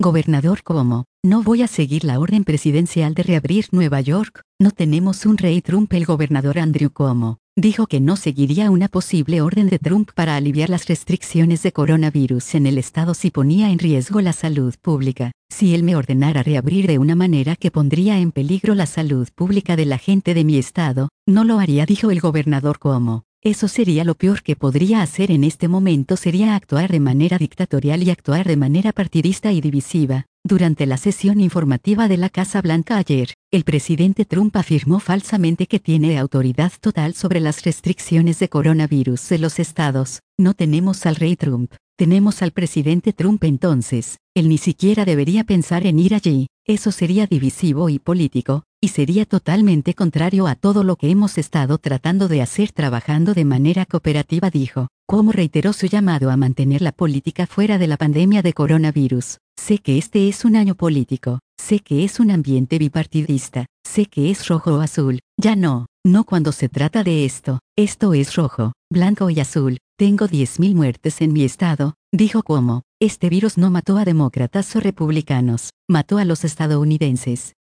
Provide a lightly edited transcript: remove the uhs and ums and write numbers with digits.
Gobernador Cuomo, no voy a seguir la orden presidencial de reabrir Nueva York, no tenemos un rey Trump. El gobernador Andrew Cuomo dijo que no seguiría una posible orden de Trump para aliviar las restricciones de coronavirus en el estado si ponía en riesgo la salud pública. Si él me ordenara reabrir de una manera que pondría en peligro la salud pública de la gente de mi estado, no lo haría, dijo el gobernador Cuomo. Eso sería lo peor que podría hacer en este momento, sería actuar de manera dictatorial y actuar de manera partidista y divisiva. Durante la sesión informativa de la Casa Blanca ayer, el presidente Trump afirmó falsamente que tiene autoridad total sobre las restricciones de coronavirus de los estados. No tenemos al rey Trump, tenemos al presidente Trump. Entonces, él ni siquiera debería pensar en ir allí. Eso sería divisivo y político, y sería totalmente contrario a todo lo que hemos estado tratando de hacer trabajando de manera cooperativa, dijo. Cuomo reiteró su llamado a mantener la política fuera de la pandemia de coronavirus. Sé que este es un año político, sé que es un ambiente bipartidista, sé que es rojo o azul, ya no cuando se trata de esto, esto es rojo, blanco y azul. Tengo 10.000 muertes en mi estado, dijo Cuomo. Este virus no mató a demócratas o republicanos, mató a los estadounidenses.